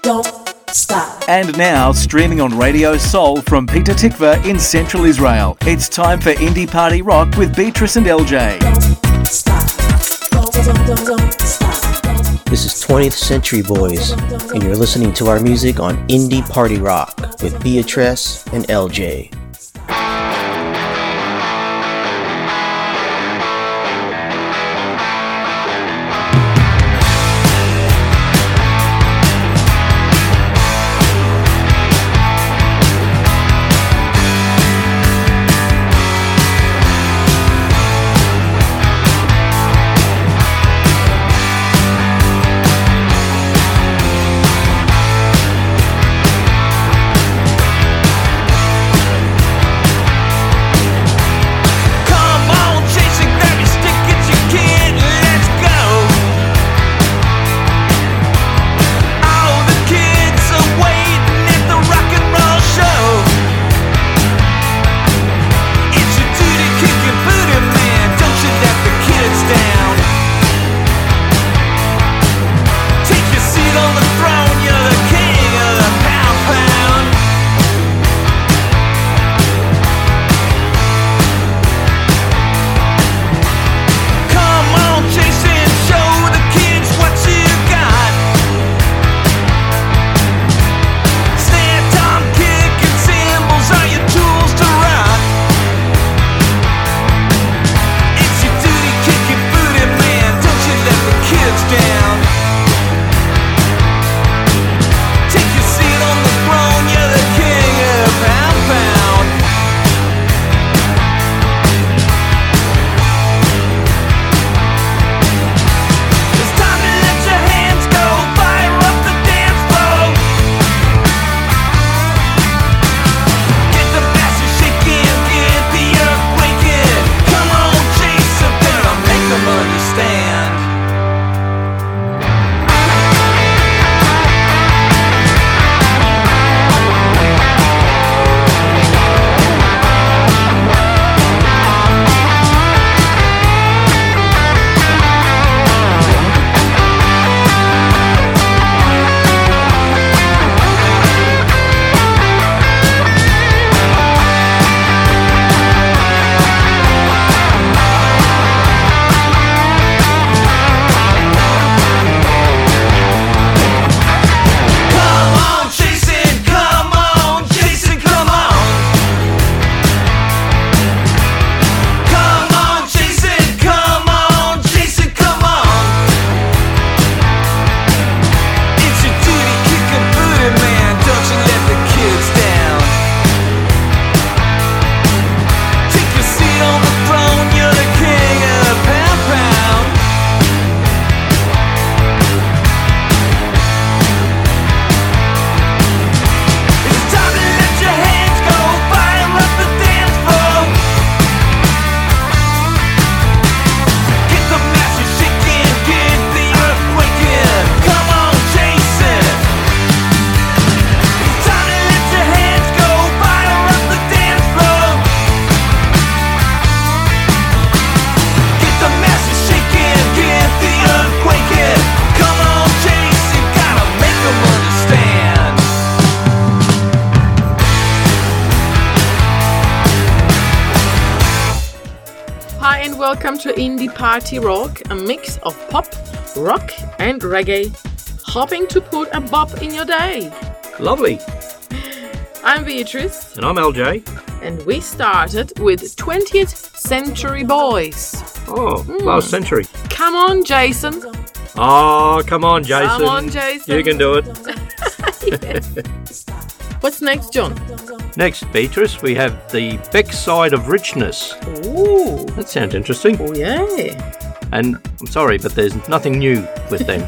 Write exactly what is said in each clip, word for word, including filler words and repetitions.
don't stop. And now, streaming on Radio Soul from Petah Tikva in central Israel, it's time for Indie Party Rock with Beatrice and L J. Don't stop. Don't, don't, don't, don't stop. This is twentieth Century Boys, and you're listening to our music on Indie Party Rock with Beatrice and L J. Welcome to Indie Party Rock, a mix of pop, rock and reggae, hoping to put a bop in your day. Lovely. I'm Beatrice. And I'm L J. And we started with twentieth Century Boys. Oh, mm. last century. Come on, Jason. Oh, come on, Jason. Come on, Jason. You can do it. Yes. What's next, John? Next, Beatrice, we have the Beck Side of Richness. Ooh. That sounds interesting. Oh, yeah. And I'm sorry, but there's nothing new with them.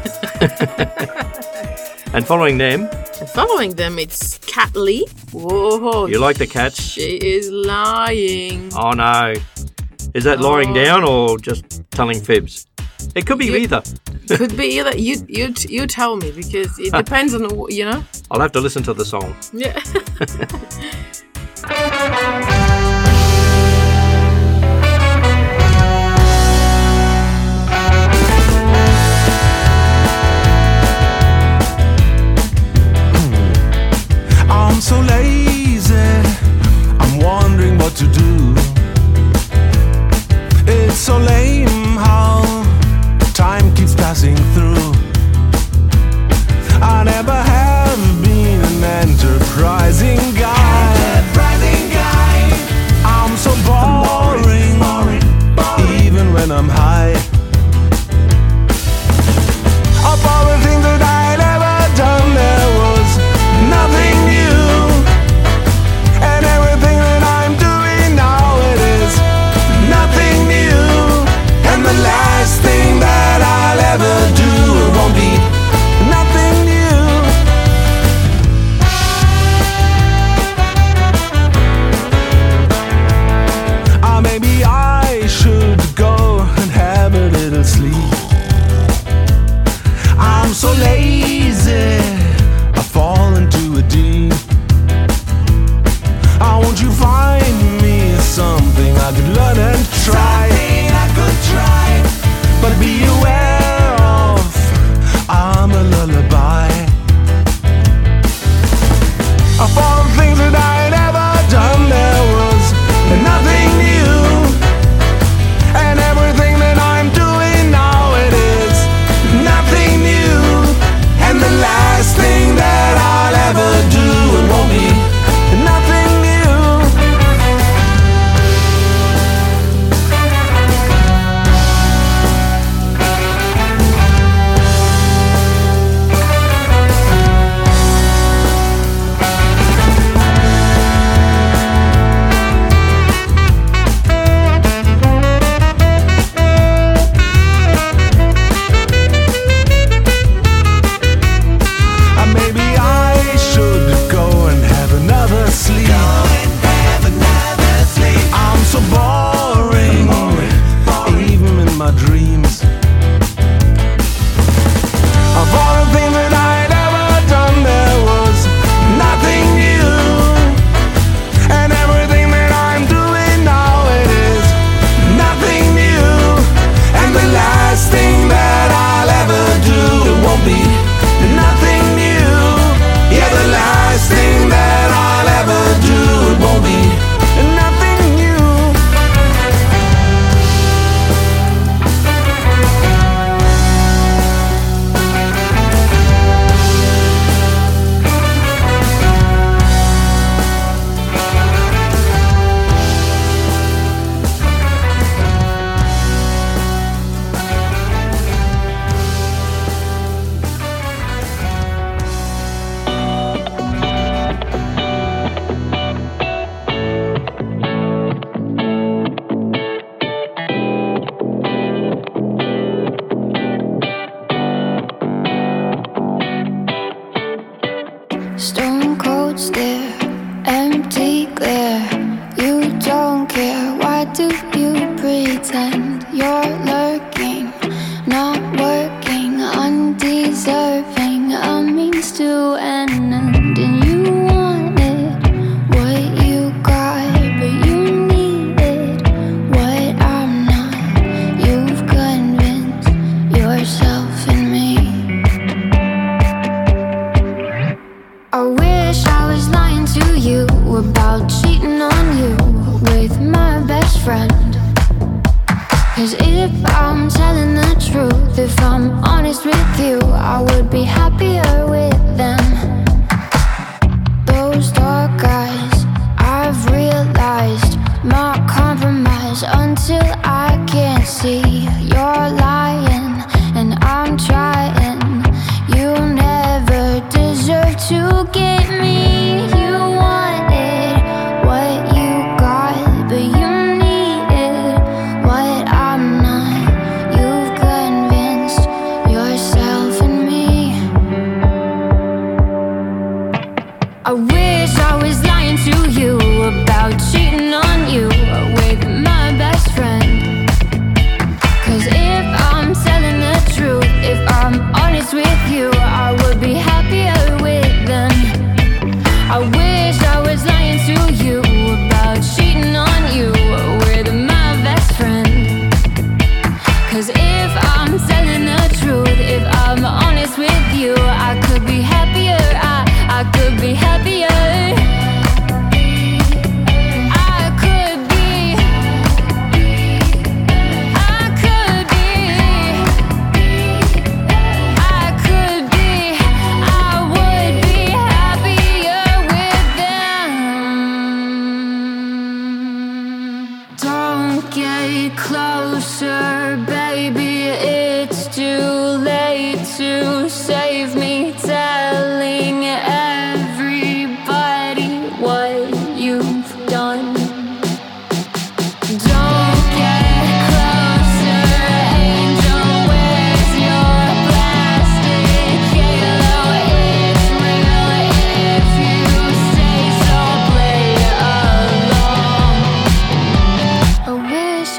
And following them... And following them, it's Cat Lee. Whoa. You like the cats? She is lying. Oh, no. Is that oh. lying down or just telling fibs? It could be you, either. Could be either. You you you tell me, because it depends on, you know. I'll have to listen to the song. Yeah. so lazy, I fall into a deep. Oh, won't you find me something I could learn and try? Something I could try, but be aware of, I'm a lullaby. Of all the things that I had ever done, there was nothing new, and everything that I'm doing now, it is nothing new. And the last thing that I'll ever do, it won't be nothing new.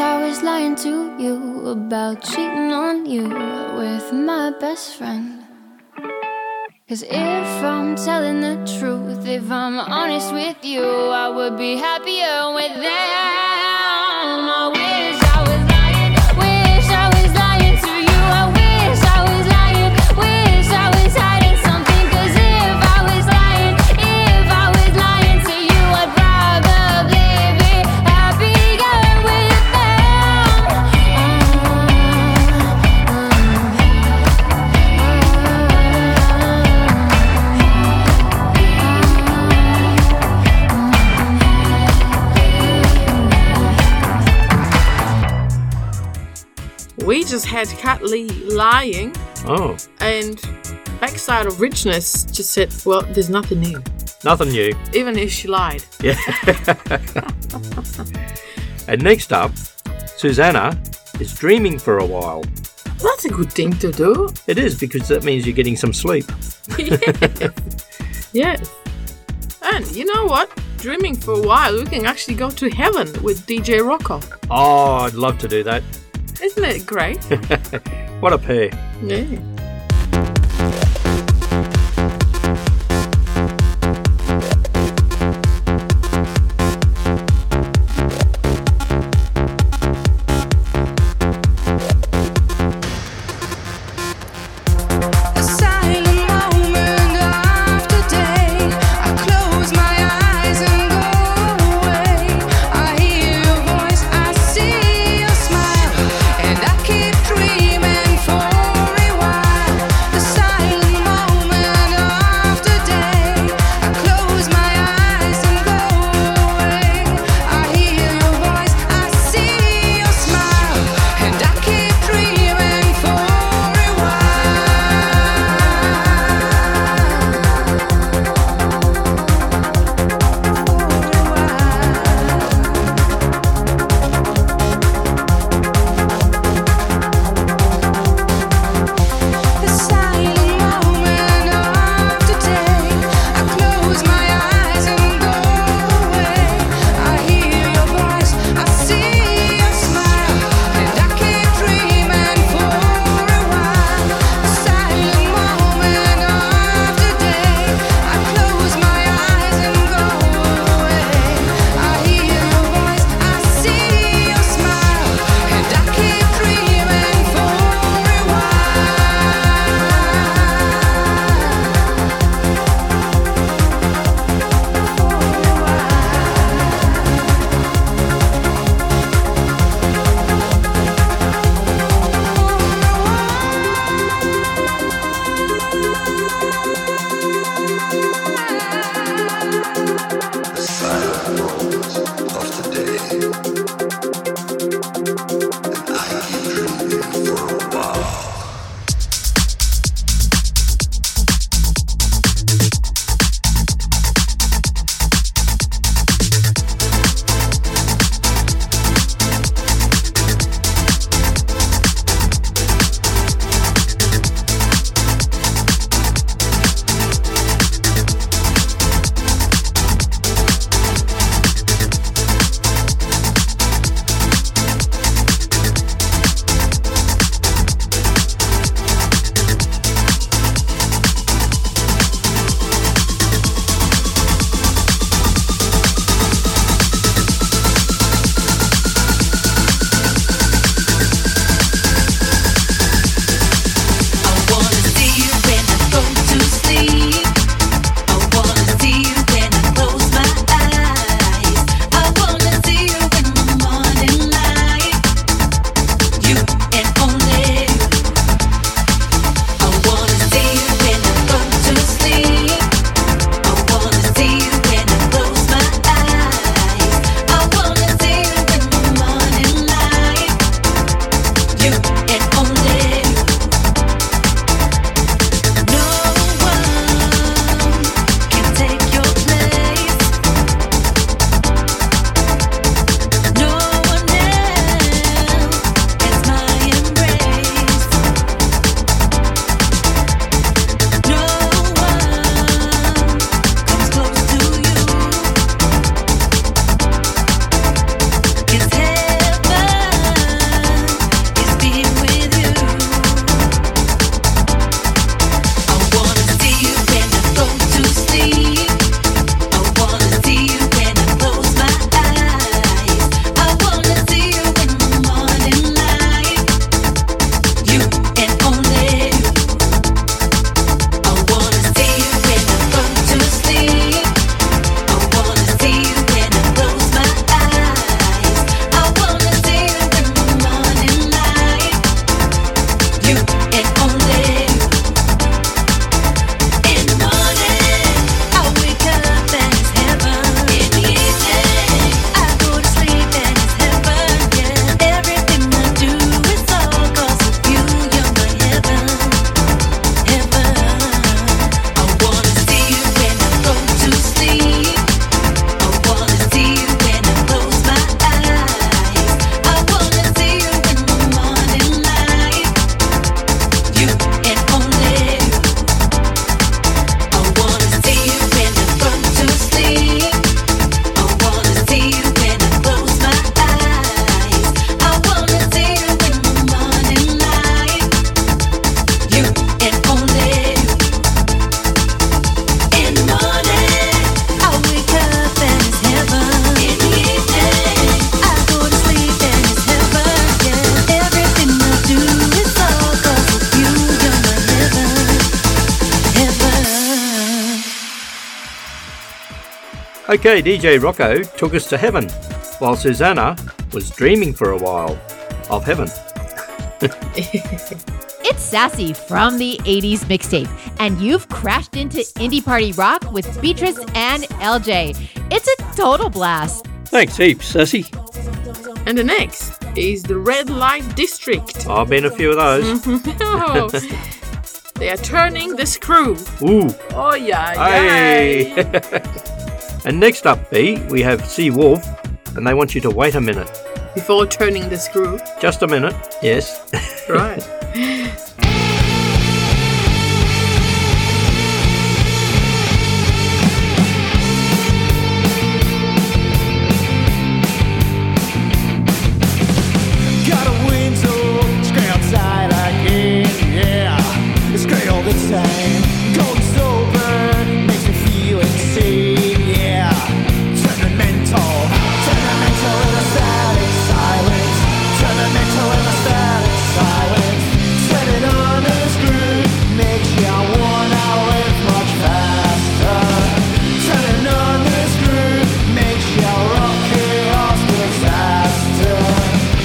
about cheating on you with my best friend. 'Cause if I'm telling the truth, if I'm honest with you, I would be happier with them. I wish I was lying, wish I was lying to you. I wish I was lying, wish I was hiding something. 'Cause if I was lying, if I was lying to you, I'd probably be happier with them. We just had Kat Lee lying, Oh, and Backside of Richness just said, well, there's nothing new, nothing new. even if she lied. Yeah. And next up, Susanna is dreaming for a while. That's a good thing to do. It is, because that means you're getting some sleep. Yes. Yes. And you know what? Dreaming for a while, we can actually go to heaven with D J Rocco. Oh, I'd love to do that. Isn't it great? What a pair. Yeah. A silent moment after day, I close my eyes and go away. I hear your voice, I see your smile, and I keep dreaming for a while. Okay, D J Rocco took us to heaven, while Susanna was dreaming for a while of heaven. It's Sassy from the eighties mixtape, and you've crashed into Indie Party Rock with Beatrice and L J. It's a total blast. Thanks heaps, Sassy. And the next is the Red Light District. I've been a few of those. Oh, they are turning the screw. Ooh. Oh, yeah, Hey. yeah. And next up, B, we have Sea Wolf, and they want you to wait a minute. Before turning the screw. Just a minute, yes. Right. Got a window, screen outside again, yeah. It's great all the time. Going sober makes me feel insane, yeah. Sentimental, sentimental in a static silence. Sentimental in a static silence. Set it on a screw, makes you wanna live much faster. Set it on the screw, makes you rock chaos disaster.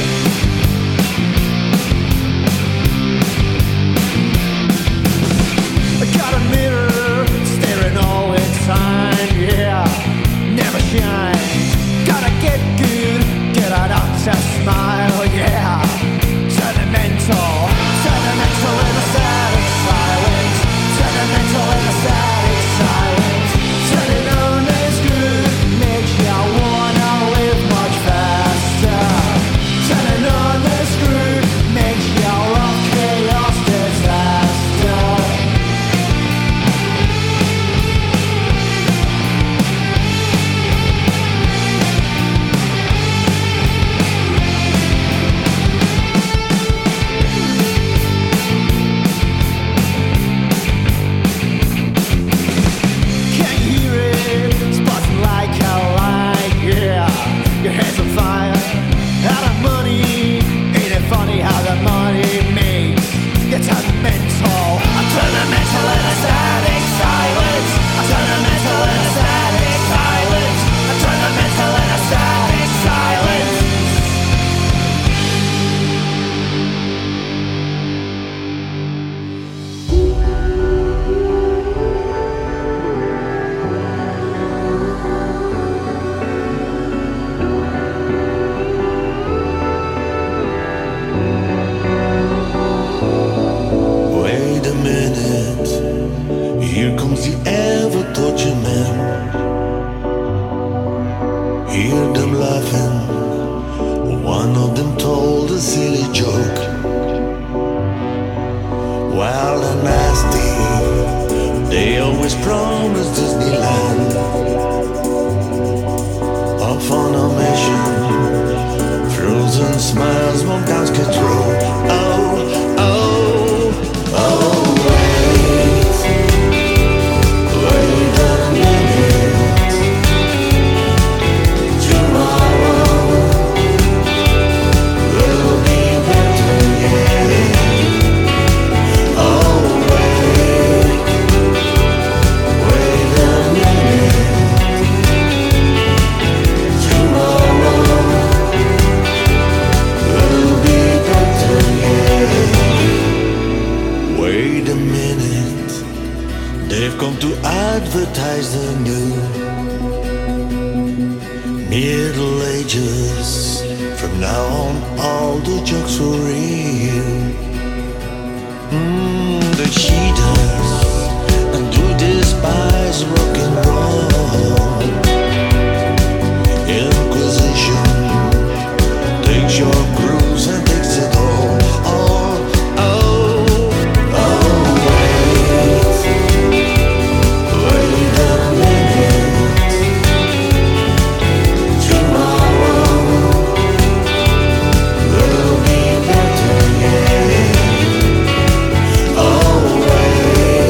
I got a mirror staring all the time, yeah, never shines. Gotta get good, get an octa smile, yeah. Sentimental, sentimental in a static silence. Sentimental in a static silence. Turning on is good, makes you wanna live much faster. Turning on is good, makes you rock chaos disaster. Can you hear it? It's buzzing like a light, yeah. Your head's on fire, out of money. Ain't it funny how the money makes you turn mental? I turn the mental in a static silence. I turn the mental in a static silence. I turn the mental in a static silence. Wait a minute, here comes the ever torture man. Hear them laughing, one of them told a silly joke. Wild and nasty, they always promise Disneyland. Off on a mission, frozen smiles won't dance control. Oh, oh, oh, wait, wait a minute. Tomorrow will be better, yeah. Oh, wait, wait a minute. Tomorrow will be better, yeah. Wait a minute, they've come to advertise the new Middle Ages. From now on, all the jokes for real. Mm, the cheaters and do despise rock and roll. Inquisition takes your grooves and takes it all. Oh, oh, oh, wait, wait a minute. Tomorrow will be better, yeah. Oh, wait.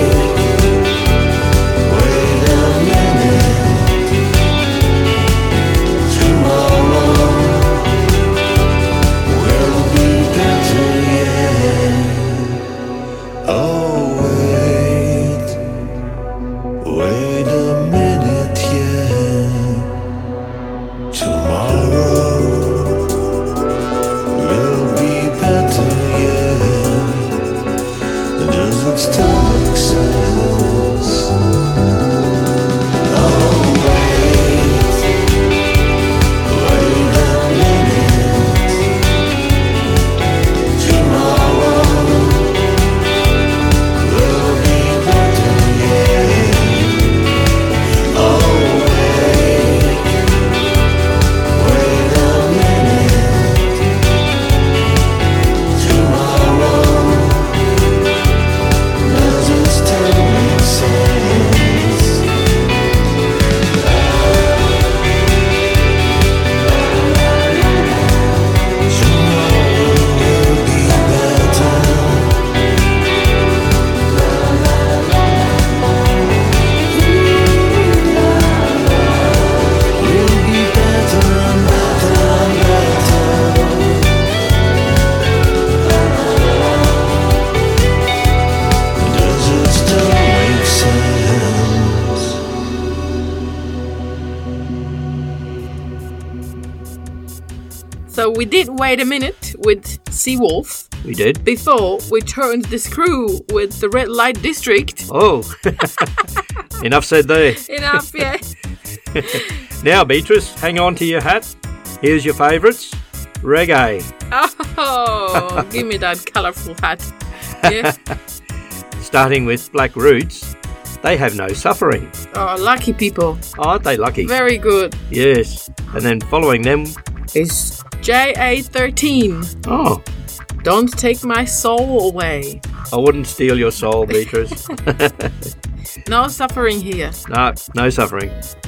So we did wait a minute with Seawolf We did. before we turned the screw with the Red Light District. Oh, enough said there. Enough, yeah. Now, Beatrice, hang on to your hat. Here's your favourites. Reggae. Oh, give me that colourful hat. Yeah. Starting with Black Roots. They have no suffering. Oh, lucky people. Aren't they lucky? Very good. Yes. And then following them Is J A thirteen. Oh, Don't take my soul away. I wouldn't steal your soul, Beatrice. No suffering here. No, no suffering.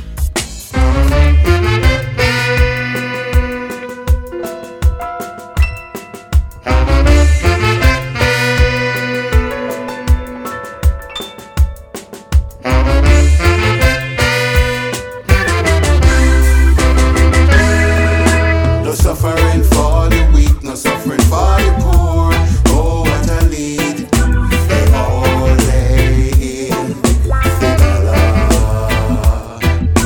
No suffering for the weak, no suffering for the poor. Oh, what a lead. They all lay in the color.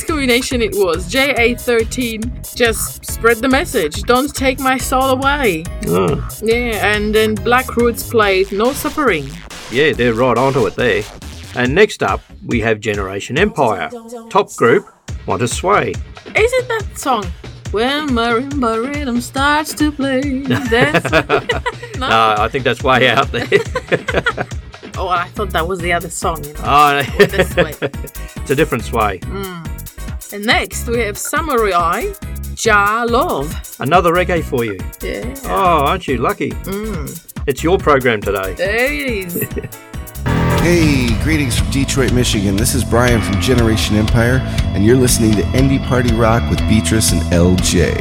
combination it was. J A thirteen, just spread the message. Don't take my soul away. Oh. Yeah, and then Black Roots played No Suffering. Yeah, they're right onto it there. And next up, we have Generation Empire. Top group, Want to Sway. Is it that song? When marimba rhythm starts to play. That's... no? No, I think that's way out there. Oh, I thought that was the other song. You know? Oh, With the sway. It's a different sway. Mm. And next we have Samurai Jah Love. Another reggae for you. Yeah. Oh, aren't you lucky? Mm. It's your program today. There it is. Hey, greetings from Detroit, Michigan. This is Brian from Generation Empire, and you're listening to Indie Party Rock with Beatrice and L J.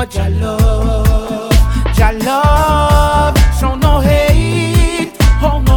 Jah love, show no hate, oh no.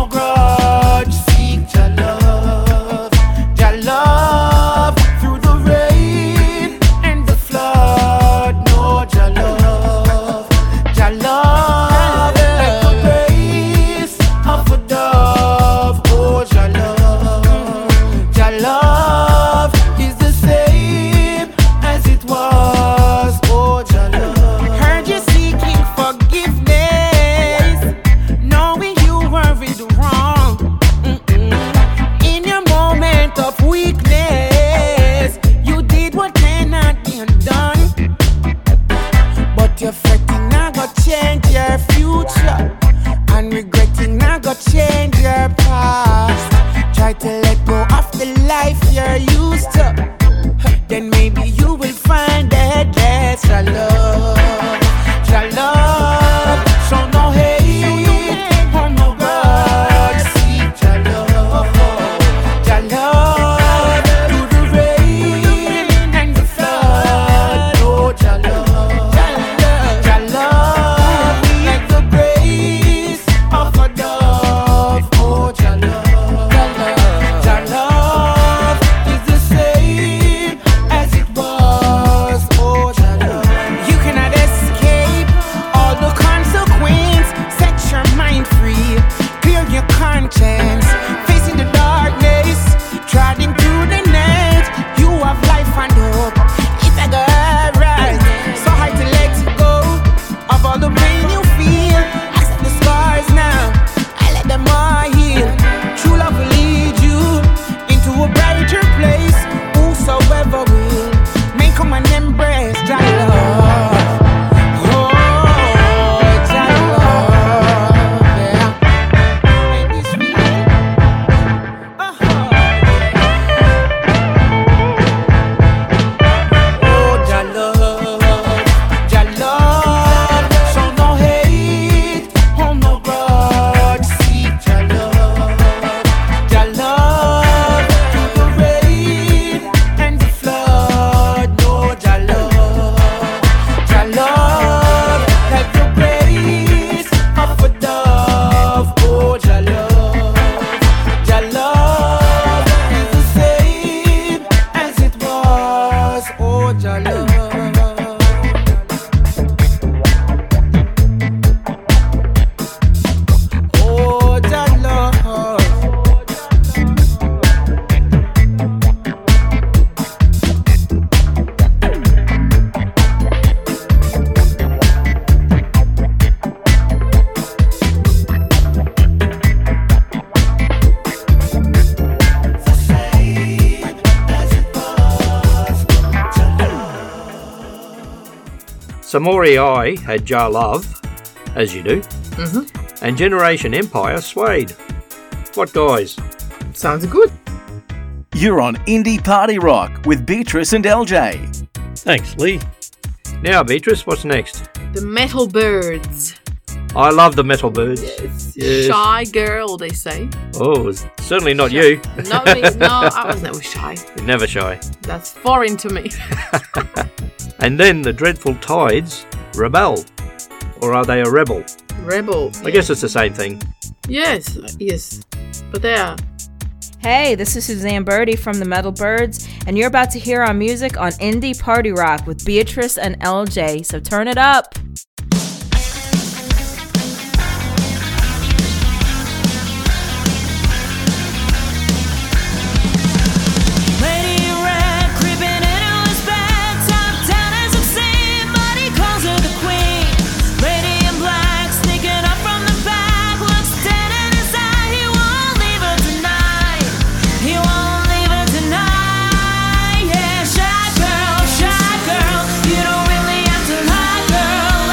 weakness. You did what cannot be undone. But you're fretting now go change your future. And regretting now go change your past. Try to let go of the life you're used to. Then maybe you will find that that's your love. Your love. So no hate, oh no God. Seek your love. Your love. Through the rain and the flood. Oh, your love. Your love. Like the grace of a dove. Oh, your love. Your love is the same as it was. Oh, your love. You cannot escape all the consequence. Set your mind free. Clear your conscience. Facing the darkness. Trotting through the night. You have life and hope. It's a good rise. So hard to let go of all the pain you feel. Accept the scars now. I let them all heal. True love will lead you into a brighter place. Whosoever will may come and embrace thy love. Oh, thy love, yeah. And this feeling, oh, oh, thy love, thy love. So no hate, oh no grudge. Seek thy love, thy love. Through the rain and the flood. No, thy love, thy love. Like the grace of a dove. Oh, thy love, thy love is the same as it was. Oh, thy love. Oh, thy love. Samori I had Ja Love, as you do, Mm-hmm. and Generation Empire swayed. What guys? Sounds good. You're on Indie Party Rock with Beatrice and L J. Thanks, Lee. Now, Beatrice, what's next? The Metal Birds. I love the Metal Birds. Yes. Shy girl, they say. Oh, it's certainly not you. Not me. No, I was never shy. You're never shy. That's foreign to me. And then the Dreadful Tides rebel. Or are they a rebel? Rebel. I guess it's the same thing. Yes, yes. But they are. Hey, this is Suzanne Birdie from the Metal Birds, and you're about to hear our music on Indie Party Rock with Beatrice and L J, so turn it up. Lady Red creeping into his bed, top down as obscene, but he calls her the queen. Lady in black sneaking up from the back, looks dead in his eye. He won't leave her tonight. He won't leave her tonight. Yeah, shy girl, shy girl, you don't really have to lie, girl.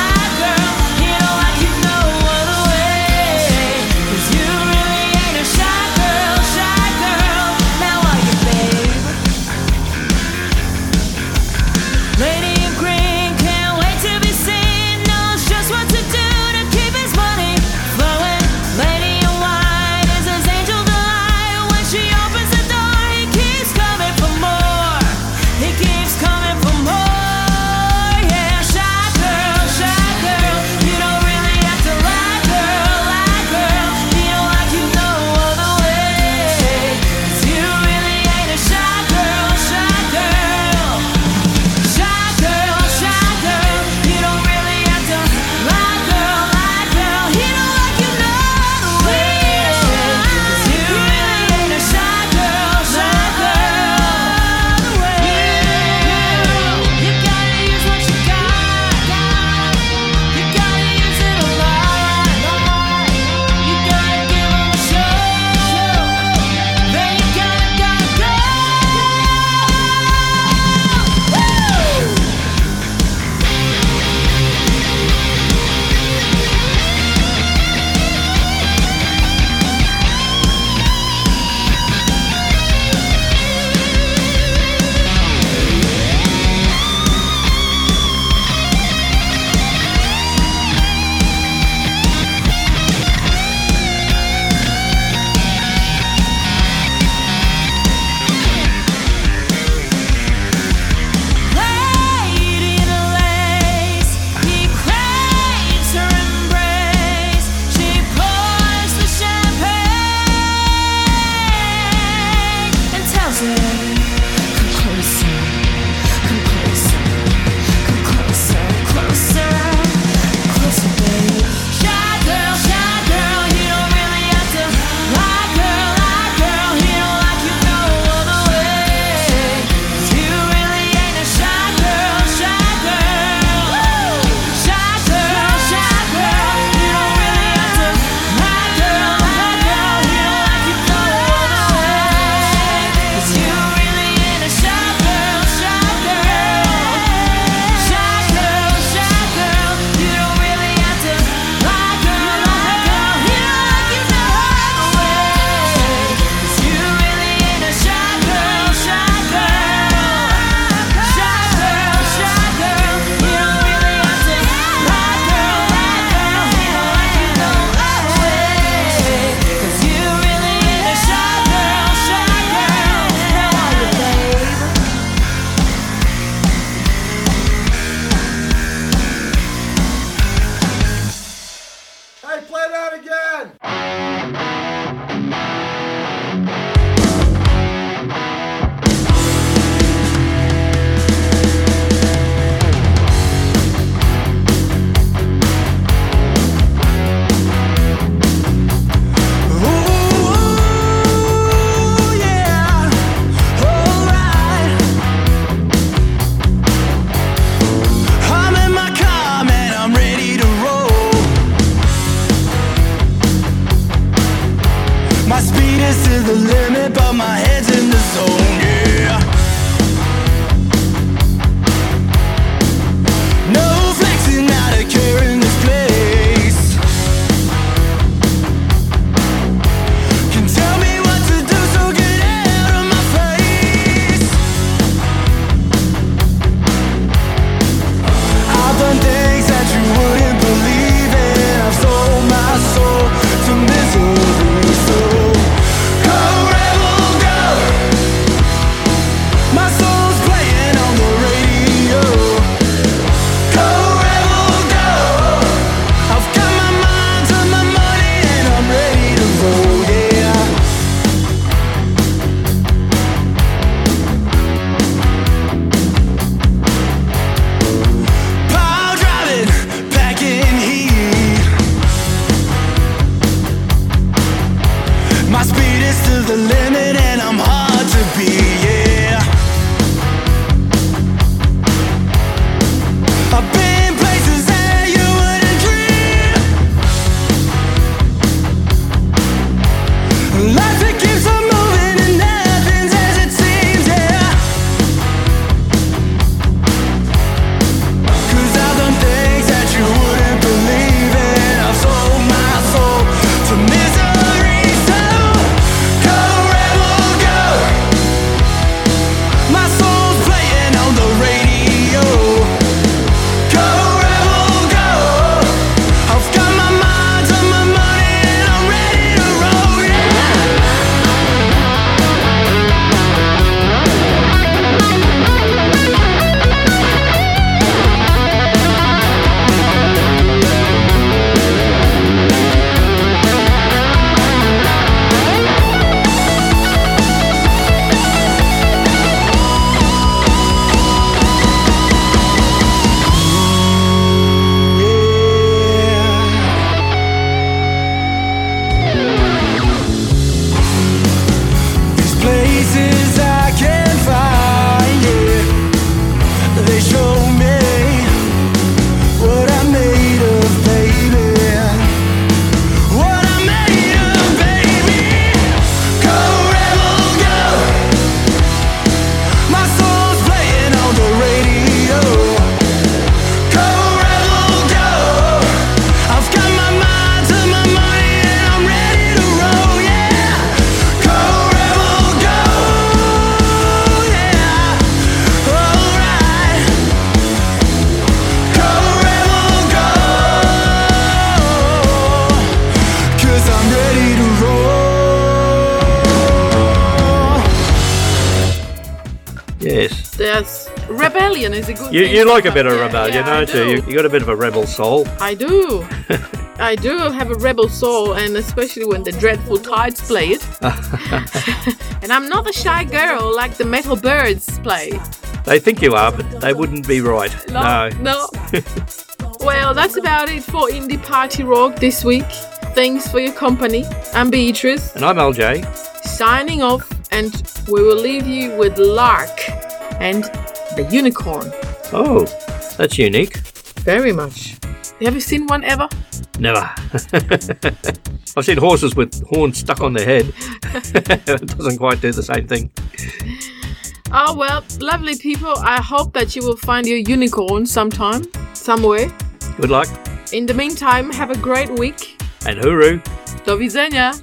Yes. There's rebellion is a good You, thing. you like a bit of Yeah, rebellion, yeah, I don't you? you? do. You got a bit of a rebel soul. I do. I do have a rebel soul, and especially when the Dreadful Tides play it. And I'm not a shy girl like the Metal Birds play. They think you are, but they wouldn't be right. No. No. Well, that's about it for Indie Party Rock this week. Thanks for your company. I'm Beatrice. And I'm L J. Signing off, and we will leave you with Lark and the Unicorn. Oh, that's unique. Very much. Have you seen one ever? Never. I've seen horses with horns stuck on their head. It doesn't quite do the same thing. Oh, well, lovely people. I hope that you will find your unicorn sometime, somewhere. Good luck. In the meantime, have a great week. And hooroo. Do widzenia.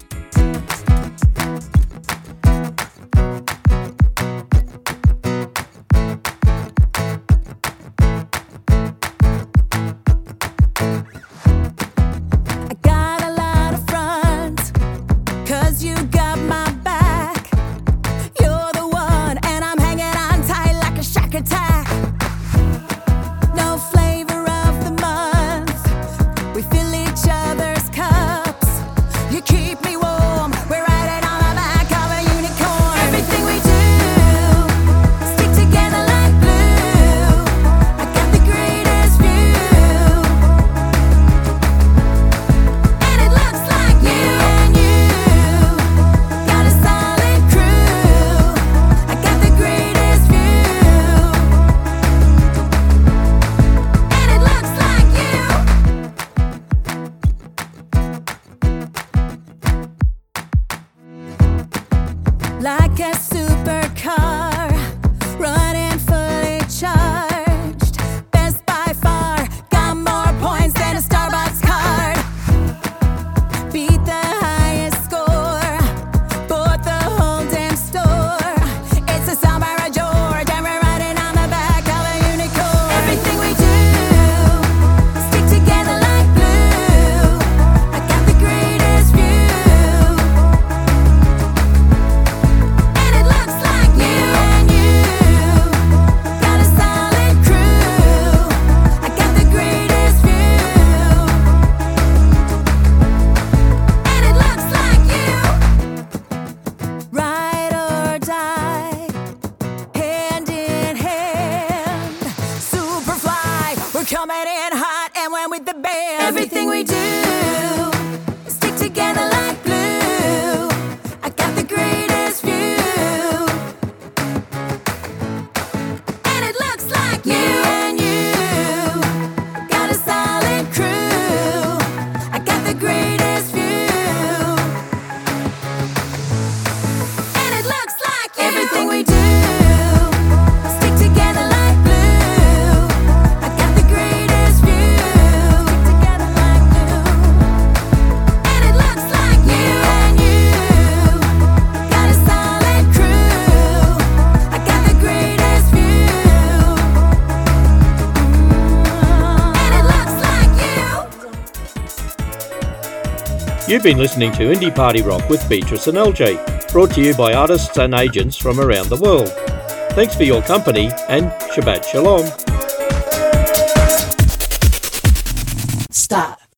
I got a lot of fronts, 'cause you got my back. You're the one, and I'm hanging on tight like a shark attack. No flavor of the month, we fill each other's cups. You keep me warm, we're riding on the back of a unicorn. Everything we do, stick together like glue. I got the greatest view, and it looks like you and you got a solid crew. I got the greatest view, and it looks like you. Like a supercar, running fully charged. Best by far, got more points than a Starbucks card. Beat the highest score, bought the whole damn store. It's a summer of George, and we're riding on the back of a unicorn. Everything we do, stick together like glue. I got the greatest view, and it looks like you and you got a solid crew. I got the greatest view, and it looks like you. Ride or die, hand in hand. Superfly, we're coming in hot, and when with the band. Everything we do, stick together like glue. I got the greatest view, and it looks like you and you got a solid crew. I got the greatest view, and it looks like you. Everything we do, stick together like glue. I got the greatest view, stick together like glue, and it looks like you and you got a solid crew. I got the greatest view, and it looks like you. You've been listening to Indie Party Rock with Beatrice and L J, brought to you by artists and agents from around the world. Thanks for your company, and Shabbat Shalom. Stop.